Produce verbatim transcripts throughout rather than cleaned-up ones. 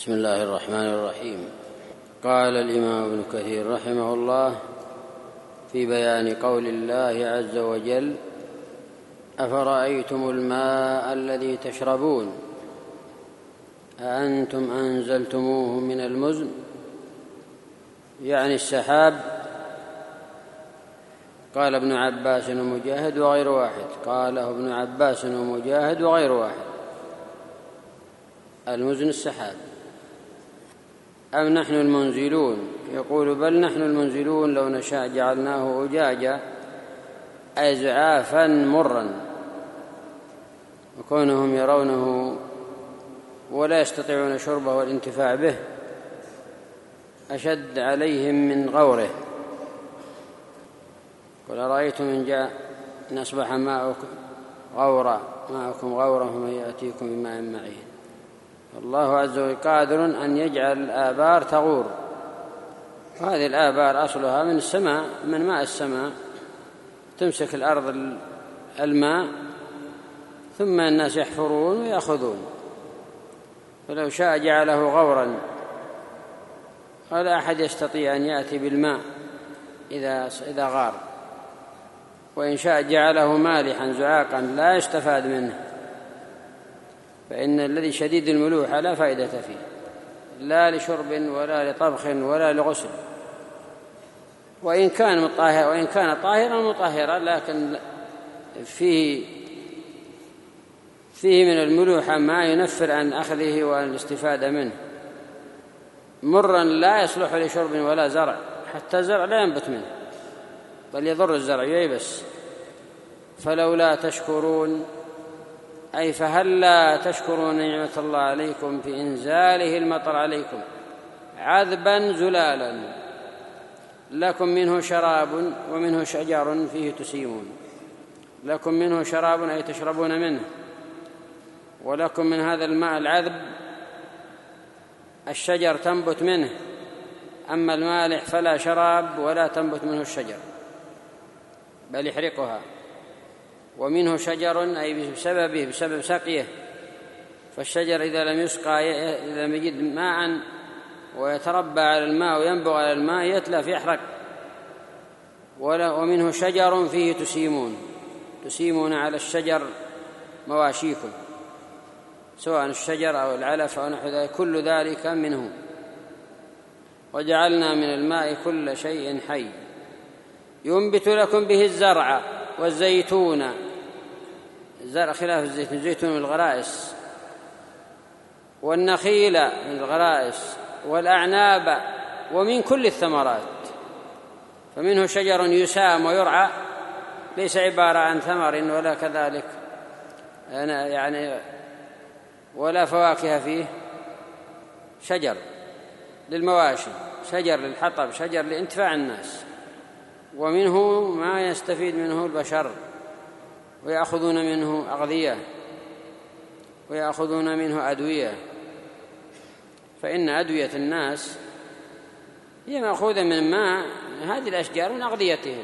بسم الله الرحمن الرحيم. قال الإمام ابن كثير رحمه الله في بيان قول الله عز وجل: أفرأيتم الماء الذي تشربون أأنتم أنزلتموه من المزن، يعني السحاب. قال ابن عباس ومجاهد وغير واحد، قاله ابن عباس ومجاهد وغير واحد. المزن السحاب. أم نحن المنزلون؟ يقول: بل نحن المنزلون، لو نشاء جعلناه أجاجا أي زعافا مرا، وكونهم يرونه ولا يستطيعون شربه والانتفاع به أشد عليهم من غوره. قل أرأيتم إن جاء إن أصبح ماؤكم غورا ماؤكم غورا فمن يأتيكم بماء معين. الله عز وجل قادر أن يجعل الآبار تغور، وهذه الآبار أصلها من السماء، من ماء السماء، تمسك الأرض الماء ثم الناس يحفرون ويأخذون. فلو شاء جعله غورا، ولا أحد يستطيع أن يأتي بالماء إذا إذا غار. وإن شاء جعله مالحا زعاقا لا يستفاد منه، فإن الذي شديد الملوحة لا فائدة فيه، لا لشرب ولا لطبخ ولا لغسل، وإن كان مطهر وإن كان طاهرا مطهرا، لكن فيه فيه من الملوحة ما ينفر عن أخذه والاستفادة منه. مرا لا يصلح لشرب ولا زرع، حتى الزرع لا ينبت منه، بل يضر الزرع ييبس. فلولا تشكرون، أي فهل لا تشكرون نعمة الله عليكم في إنزاله المطر عليكم عذبا زلالا، لكم منه شراب ومنه شجر فيه تسيمون. لكم منه شراب أي تشربون منه، ولكم من هذا الماء العذب الشجر تنبت منه، أما المالح فلا شراب ولا تنبت منه الشجر بل يحرقها. ومنه شجر أي بسببه بسبب سقيه، فالشجر إذا لم يسقى إذا لم يجد ماء ويتربى على الماء وينبغ على الماء يتلف يحرق. ومنه شجر فيه تسيمون، تسيمون على الشجر مواشيكم، سواء الشجر أو العلف أو نحو ذلك، كل ذلك منه. وجعلنا من الماء كل شيء حي ينبت لكم به الزرع والزيتون. الزرع خلاف الزيتون، الزيتون من الغرائس، والنخيل من الغرائس، والأعناب، ومن كل الثمرات. فمنه شجر يسام ويرعى، ليس عبارة عن ثمر ولا كذلك يعني ولا فواكه فيه، شجر للمواشي، شجر للحطب، شجر لانتفاع الناس. ومنه ما يستفيد منه البشر ويأخذون منه أغذية ويأخذون منه أدوية، فإن أدوية الناس هي مأخوذة من ماء هذه الأشجار من أغذيتهم.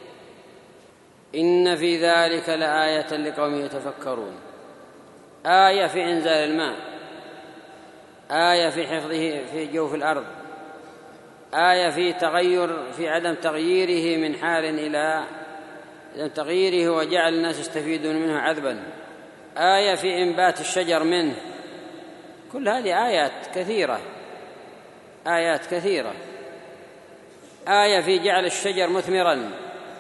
إن في ذلك لآية لقوم يتفكرون. آية في إنزال الماء، آية في حفظه في جوف الأرض، آية في تغير في عدم تغييره من حال إلى عدم تغييره وجعل الناس يستفيدون منه عذبا، آية في إنبات الشجر منه. كل هذه آيات كثيرة، آيات كثيرة. آية في جعل الشجر مثمرا،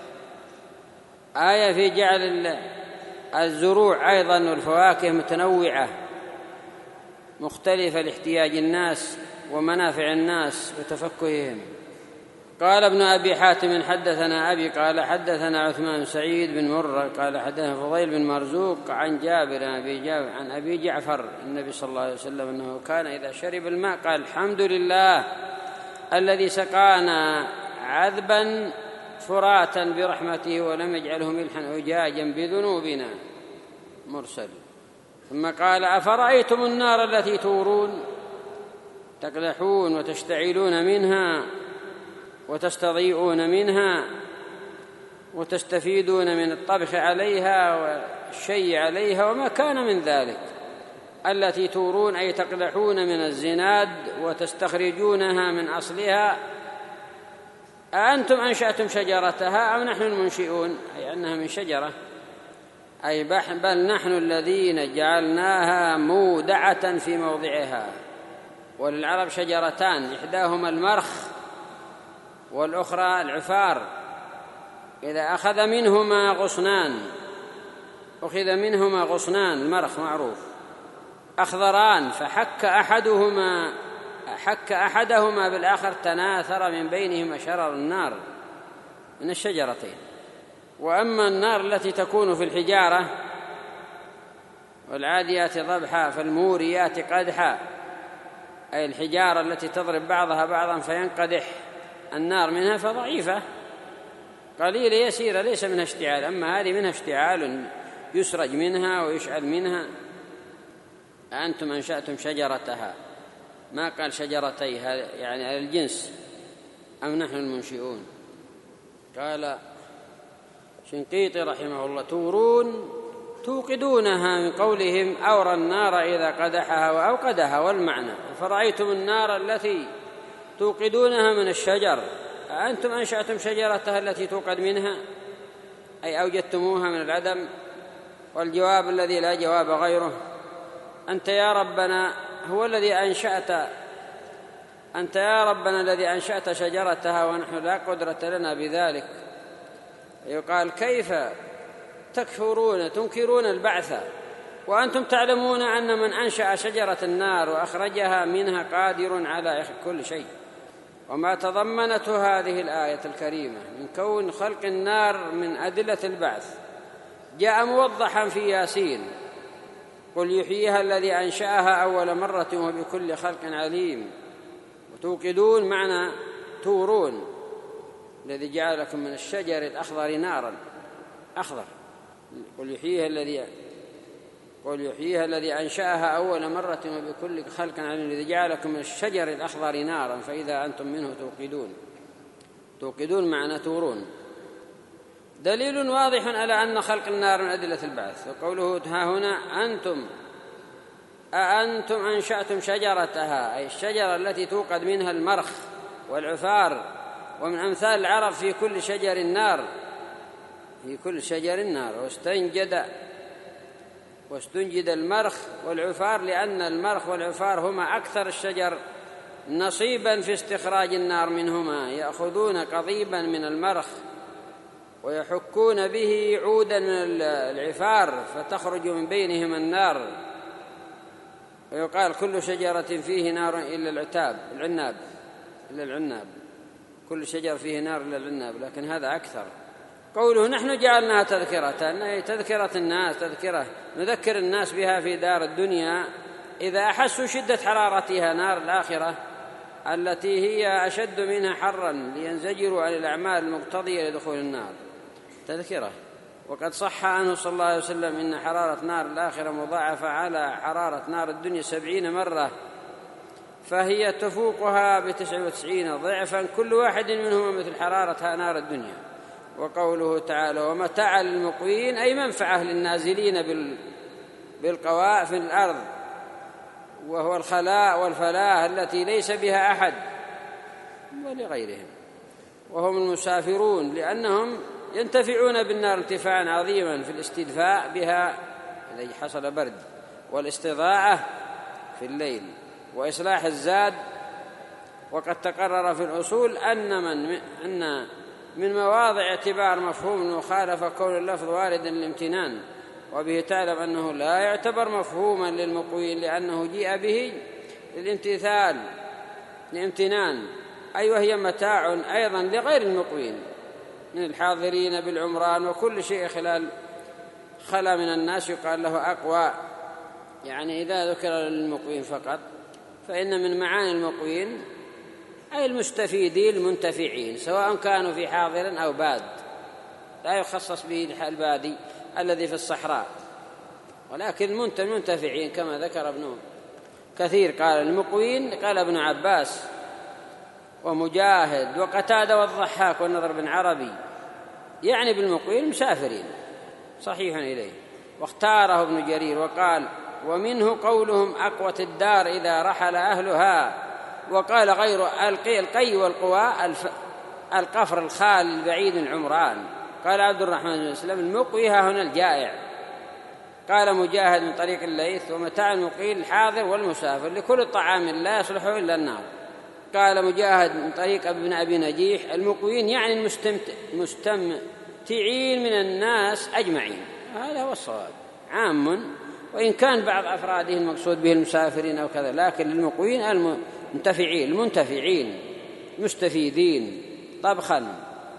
آية في جعل الزروع أيضا والفواكه متنوعة مختلفة لاحتياج الناس ومنافع الناس وتفكههم. قال ابن أبي حاتم حدثنا أبي قال حدثنا عثمان سعيد بن مرة قال حدثنا فضيل بن مرزوق عن جابر عن أبي جعفر النبي صلى الله عليه وسلم أنه كان إذا شرب الماء قال: الحمد لله الذي سقانا عذبا فراتا برحمته ولم يجعله ملحا أجاجا بذنوبنا. مرسل. ثم قال: أفرأيتم النار التي تورون تقدحون وتشتعلون منها وتستضيئون منها وتستفيدون من الطبخ عليها والشي عليها وما كان من ذلك، التي تورون أي تقدحون من الزناد وتستخرجونها من أصلها، أأنتم أنشأتم شجرتها أو نحن المنشئون، أي أنها من شجرة، أي بل نحن الذين جعلناها مودعة في موضعها. وللعرب شجرتان، إحداهما المرخ والأخرى العفار، إذا أخذ منهما غصنان أخذ منهما غصنان، المرخ معروف، أخضران، فحك أحدهما حك أحدهما بالآخر تناثر من بينهما شرر النار من الشجرتين. وأما النار التي تكون في الحجارة والعاديات ضبحا فالموريات قدحا، أي الحجارة التي تضرب بعضها بعضا فينقدح النار منها، فضعيفة قليلة يسيرة ليس منها اشتعال. أما هذه منها اشتعال يسرج منها ويشعل منها. أنتم أنشأتم شجرتها، ما قال شجرتيها يعني على الجنس، أم نحن المنشئون. قال شنقيطي رحمه الله تورون توقدونها، من قولهم أورى النار إذا قدحها وأوقدها، والمعنى فرأيتم النار التي توقدونها من الشجر، أأنتم أنشأتم شجرتها التي توقد منها، أي أوجدتموها من العدم. والجواب الذي لا جواب غيره، أنت يا ربنا هو الذي أنشأت أنت يا ربنا الذي أنشأت شجرتها ونحن لا قدرة لنا بذلك. يقال كيف تكفرون تنكرون البعث وأنتم تعلمون أن من أنشأ شجرة النار وأخرجها منها قادر على كل شيء. وما تضمنته هذه الآية الكريمة من كون خلق النار من أدلة البعث جاء موضحا في ياسين، قل يحييها الذي أنشأها أول مرة وبكل خلق عليم. وتوقدون معنى تورون، الذي جعل لكم من الشجر الأخضر نارا أخضر. قل يحييها الذي قل يحييها الذي أنشأها أول مرة وبكل خلق عليم، الذي جعل لكم من الشجر الأخضر نارا فإذا أنتم منه توقدون. توقدون معنى تورون، دليل واضح على أن خلق النار من أدلة البعث. وقوله ها هنا أنتم أأنتم أنشأتم شجرتها، أي الشجرة التي توقد منها المرخ والعفار. ومن أمثال العرب في كل شجر النار، في كل شجر النار. واستنجد واستنجد المرخ والعفار، لأن المرخ والعفار هما أكثر الشجر نصيبا في استخراج النار منهما، يأخذون قضيبا من المرخ ويحكون به عودا من العفار فتخرج من بينهما النار. ويقال كل شجرة فيه نار إلا العتاب العناب إلا العناب كل شجر فيه نار إلا العناب، لكن هذا أكثر. قوله نحن جعلناها تذكرة، أي تذكرة الناس، تذكرة نذكر الناس بها في دار الدنيا إذا أحسوا شدة حرارتها، نار الآخرة التي هي أشد منها حرا لينزجروا عن الأعمال المقتضية لدخول النار. تذكرة. وقد صح عنه صلى الله عليه وسلم إن حرارة نار الآخرة مضاعفة على حرارة نار الدنيا سبعين مرة، فهي تفوقها بتسعة وتسعين ضعفا، كل واحد منهما مثل حرارة نار الدنيا. وقوله تعالى ومتاعا للمقوين، أي منفعة للنازلين بالقواء في الأرض، وهو الخلاء والفلاة التي ليس بها أحد ولغيرهم، وهم المسافرون لأنهم ينتفعون بالنار انتفاعا عظيما في الاستدفاء بها إذا حصل برد، والاستضاءة في الليل، وإصلاح الزاد. وقد تقرر في الأصول أن من أن من مواضع اعتبار مفهوم المخالفة كون اللفظ واردا للامتنان، وبه تعلم أنه لا يعتبر مفهوما للمقوين لأنه جيء به للامتثال لامتنان، أي وهي متاع أيضا لغير المقوين من الحاضرين بالعمران وكل شيء خلال خلا من الناس يقال له أقوى. يعني إذا ذكر للمقوين فقط فإن من معاني المقوين أي المستفيدين المنتفعين، سواء كانوا في حاضر أو باد، لا يخصص به البادي الذي في الصحراء، ولكن المنتفعين كما ذكر ابن كثير. قال المقوين قال ابن عباس ومجاهد وقتادة والضحاك والنضر بن عربي، يعني بالمقوين مسافرين، صحيح إليه. واختاره ابن جرير وقال ومنه قولهم أقوت الدار إذا رحل أهلها. وقال غير القي والقوى القفر الخال البعيد العمران. قال عبد الرحمن بن مسلم المقوي ها هنا الجائع. قال مجاهد من طريق الليث ومتاع المقيل الحاضر والمسافر لكل طعام لا يصلح إلا النار. قال مجاهد من طريق ابن أبي نجيح المقوين يعني المستمتعين من الناس أجمعين. هذا هو الصواب عام، وإن كان بعض أفراده المقصود به المسافرين أو كذا، لكن المقوين المنتفعين المنتفعين مستفيدين طبخا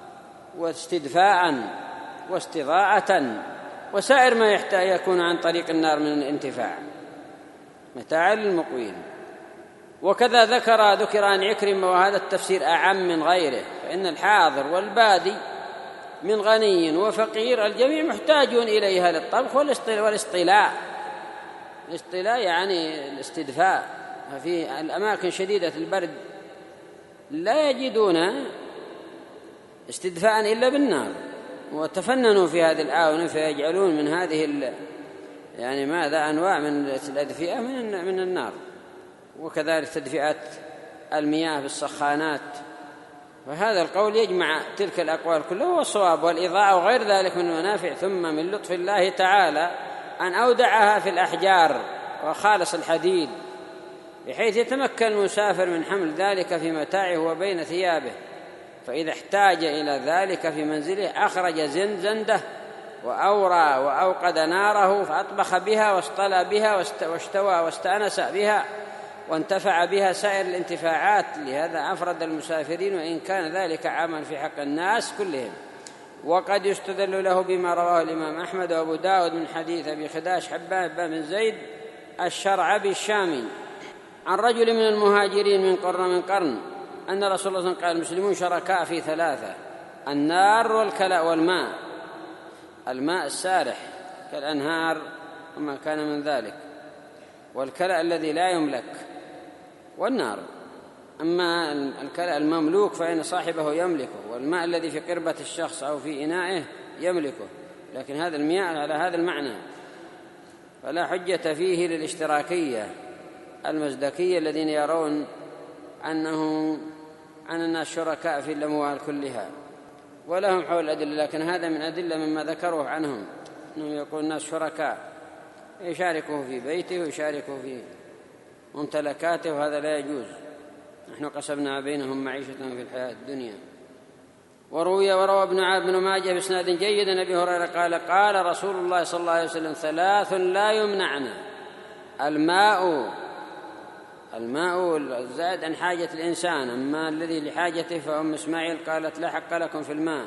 واستدفاء واستضاءة وسائر ما يحتاج يكون عن طريق النار من الانتفاع، متاع للمقوين. وكذا ذكر ذكر عن عكرمة وهذا التفسير أعم من غيره، فإن الحاضر والبادي من غني وفقير الجميع محتاجون إليها للطبخ والاصطلاء. الاصطلاء يعني الاستدفاء، ففي الأماكن شديدة البرد لا يجدون استدفاء إلا بالنار، وتفننوا في هذه الآونة فيجعلون من هذه يعني ماذا أنواع من الأدفئة من من النار، وكذلك تدفئة المياه بالسخانات. فهذا القول يجمع تلك الأقوال كلها والصواب والإضاءة وغير ذلك من المنافع. ثم من لطف الله تعالى أن أودعها في الأحجار وخالص الحديد بحيث يتمكن المسافر من حمل ذلك في متاعه وبين ثيابه، فإذا احتاج إلى ذلك في منزله أخرج زنزنده وأورى وأوقد ناره فأطبخ بها واصطلى بها واشتوى واستأنس بها وانتفع بها سائر الانتفاعات. لهذا أفرد المسافرين، وإن كان ذلك عاما في حق الناس كلهم. وقد يستدل له بما رواه الإمام أحمد وأبو داود من حديث أبي خداش حباب بن زيد الشرعبي الشامي عن رجل من المهاجرين من قرن من قرن أن رسول الله صلى الله عليه وسلم قال المسلمون شركاء في ثلاثة: النار والكلاء والماء. الماء السارح كالأنهار وما كان من ذلك، والكلاء الذي لا يملك، والنار. أما الكلاء المملوك فإن صاحبه يملكه، والماء الذي في قربة الشخص أو في إنائه يملكه، لكن هذا المياه على هذا المعنى، فلا حجة فيه للاشتراكية المزدكية الذين يرون أنه أن الناس شركاء في الأموال كلها ولهم حول الأدلة، لكن هذا من أدلة مما ذكروه عنهم أنهم يقول الناس شركاء، يشاركه في بيته ويشاركه في ممتلكاته، وهذا لا يجوز. نحن قسمنا بينهم معيشتهم في الحياة الدنيا. وروي وروى ابن عبد بن ماجه بإسناد جيد أبي هريرة قال قال رسول الله صلى الله عليه وسلم ثلاث لا يمنعن: الماء الماء الزائد عن حاجة الإنسان، أما الذي لحاجته فأم إسماعيل قالت لا حق لكم في الماء،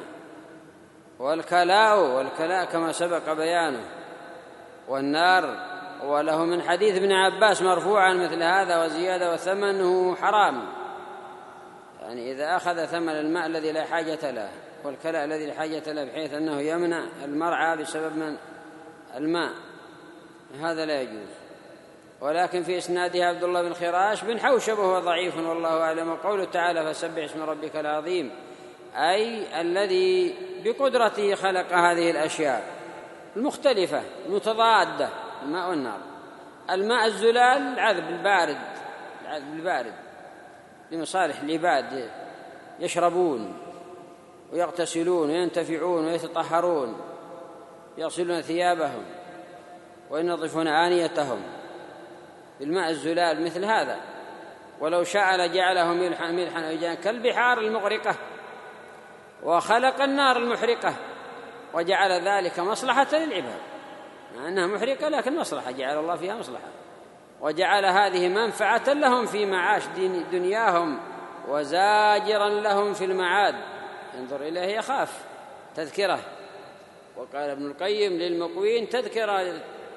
والكلاء والكلاء كما سبق بيانه، والنار. وله من حديث ابن عباس مرفوعا مثل هذا وزيادة وثمنه حرام، يعني إذا أخذ ثمن الماء الذي لا حاجة له والكلاء الذي لا حاجة له بحيث أنه يمنع المرعى بسبب من الماء، هذا لا يجوز. ولكن في إسنادها عبد الله بن خراش بن حوشب وهو ضعيف والله أعلم. وقوله تعالى فسبح اسم ربك العظيم أي الذي بقدرته خلق هذه الأشياء المختلفة المتضادة، الماء والنار. الماء الزلال العذب البارد، العذب البارد لمصالح العباد، يشربون ويغتسلون وينتفعون ويتطهرون، يغسلون ثيابهم وينظفون آنيتهم بالماء الزلال مثل هذا. ولو شاء لجعله ملحا ملحا كالبحار المغرقة، وخلق النار المحرقة وجعل ذلك مصلحة للعباد، مع أنها محرقة لكن مصلحة، جعل الله فيها مصلحة، وجعل هذه منفعة لهم في معاش دين دنياهم وزاجرا لهم في المعاد. انظر إليه يخاف، تذكرة. وقال ابن القيم للمقوين تذكرة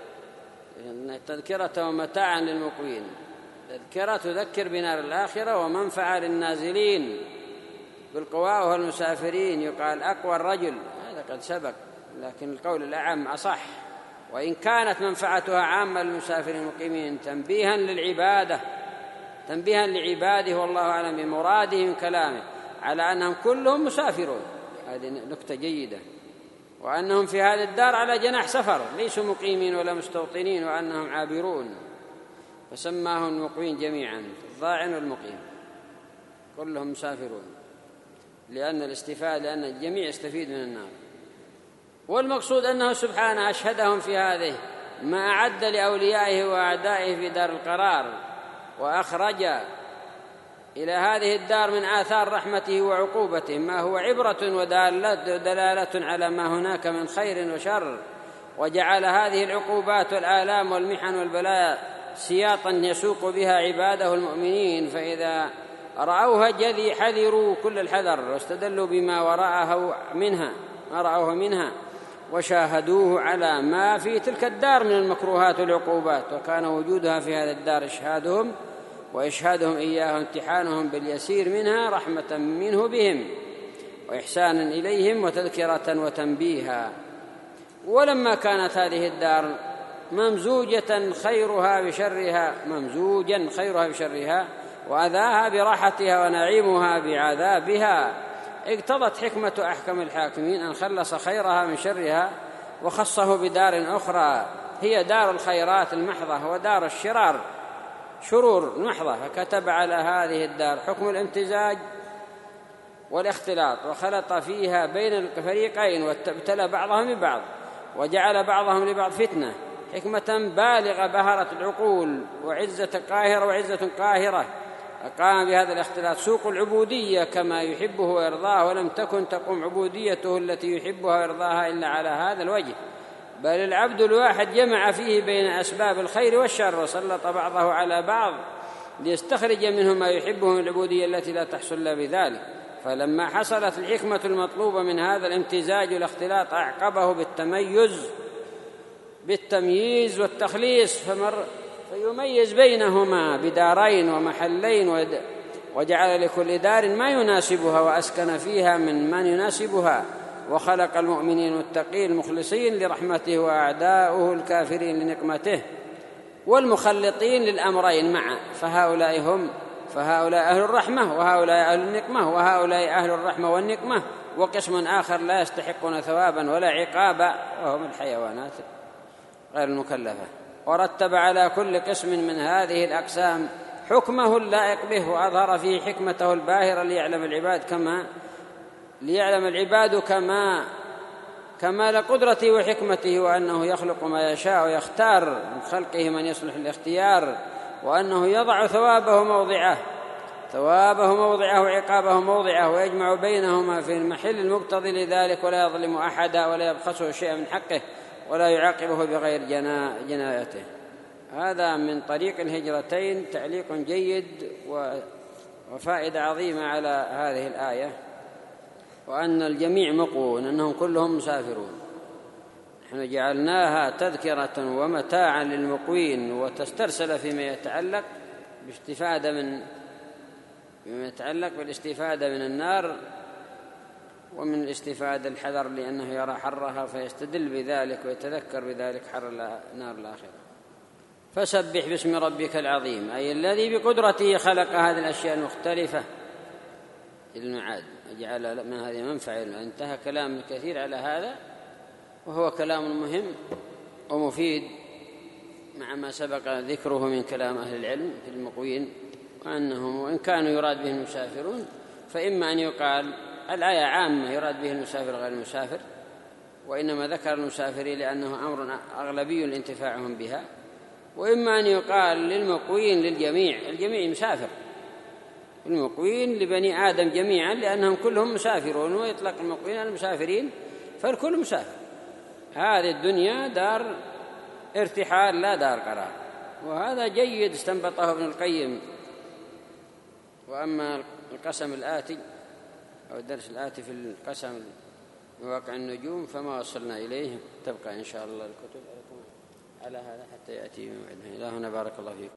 تذكرة ومتاعا للمقوين، تذكرة تذكر بنار الآخرة ومنفعة للنازلين بالقواء والمسافرين. يقال أقوى الرجل، هذا قد سبق، لكن القول الأعم أصح، وإن كانت منفعتها عامة للمسافرين المقيمين تنبيها للعبادة تنبيها لعباده والله أعلم بمراده من كلامه على أنهم كلهم مسافرون. هذه نكتة جيدة. وأنهم في هذه الدار على جناح سفر، ليسوا مقيمين ولا مستوطنين، وأنهم عابرون، فسماهم المقيمين جميعا، الضاعن والمقيم كلهم مسافرون، لأن الاستفادة لأن الجميع يستفيد من النار. والمقصود أنه سبحانه أشهدهم في هذه ما أعد لأوليائه وأعدائه في دار القرار، وأخرج إلى هذه الدار من آثار رحمته وعقوبته ما هو عبرة ودلالة على ما هناك من خير وشر، وجعل هذه العقوبات والآلام والمحن والبلاء سياطا يسوق بها عباده المؤمنين، فإذا رأوها جذي حذروا كل الحذر، واستدلوا بما وراءه منها ما رأوه منها، وشاهدوه على ما في تلك الدار من المكروهات والعقوبات، وكان وجودها في هذه الدار إشهادهم وإشهادهم إياه امتحانهم باليسير منها رحمة منه بهم وإحسانا إليهم وتذكرة وتنبيها. ولما كانت هذه الدار ممزوجة خيرها بشرها ممزوجا خيرها بشرها وأذاها براحتها ونعيمها بعذابها، اقتضت حكمة أحكم الحاكمين أن خلص خيرها من شرها وخصه بدار أخرى هي دار الخيرات المحضة ودار الشرار شرور المحضة، فكتب على هذه الدار حكم الامتزاج والاختلاط، وخلط فيها بين الفريقين وابتلى بعضهم ببعض، وجعل بعضهم لبعض فتنة حكمة بالغة بهرت العقول وعزة قاهرة وعزة قاهرة. أقام بهذا الاختلاط سوق العبودية كما يحبه ويرضاه، ولم تكن تقوم عبوديته التي يحبها ويرضاها إلا على هذا الوجه، بل العبد الواحد جمع فيه بين أسباب الخير والشر، وسلط بعضه على بعض ليستخرج منه ما يحبه من العبودية التي لا تحصل إلا بذلك. فلما حصلت الحكمة المطلوبة من هذا الامتزاج والاختلاط أعقبه بالتميز بالتمييز والتخليص، فمر فيميز بينهما بدارين ومحلين، وجعل لكل دار ما يناسبها وأسكن فيها من من يناسبها، وخلق المؤمنين المتقين المخلصين لرحمته وأعداؤه الكافرين لنقمته والمخلطين للأمرين معا، فهؤلاء هم فهؤلاء أهل الرحمة وهؤلاء أهل النقمة، وهؤلاء أهل الرحمة والنقمة وقسم آخر لا يستحقون ثوابا ولا عقابا وهم الحيوانات غير المكلفة. ورتب على كل قسم من هذه الأقسام حكمه اللائق به، وأظهر فيه حكمته الباهرة ليعلم العباد كما ليعلم العباد كما كمال قدرته وحكمته، وأنه يخلق ما يشاء ويختار من خلقه من يصلح الاختيار، وأنه يضع ثوابه موضعه ثوابه موضعه وعقابه موضعه، ويجمع بينهما في المحل المقتضي لذلك، ولا يظلم أحدا ولا يبخسه شيئا من حقه ولا يعاقبه بغير جنايته. هذا من طريق الهجرتين تعليق جيد وفائدة عظيمة على هذه الآية، وأن الجميع مقوون أنهم كلهم مسافرون. نحن جعلناها تذكرة ومتاعا للمقوين، وتسترسل فيما يتعلق باستفادة من فيما يتعلق بالاستفادة من النار، ومن الاستفادة الحذر لأنه يرى حرها فيستدل بذلك ويتذكر بذلك حر نار الآخرة. فسبح باسم ربك العظيم، أي الذي بقدرته خلق هذه الأشياء المختلفة المعاد، وجعل من هذه منفعة. انتهى كلام كثير على هذا، وهو كلام مهم ومفيد مع ما سبق ذكره من كلام أهل العلم في المقوين، وأنهم وإن كانوا يراد به المسافرون فإما أن يقال الآية عامة يراد به المسافر غير المسافر، وإنما ذكر المسافرين لأنه أمر أغلبي لانتفاعهم بها، وإما أن يقال للمقوين للجميع، الجميع مسافر، المقوين لبني آدم جميعا لأنهم كلهم مسافرون، ويطلق المقوين على المسافرين فالكل مسافر. هذه الدنيا دار ارتحال لا دار قرار، وهذا جيد استنبطه ابن القيم. وأما القسم الآتي أو الدرس الآتي في القسم مواقع النجوم فما وصلنا إليه، تبقى إن شاء الله الكتب على هذا حتى يأتي موعدها. إلهنا بارك الله فيكم.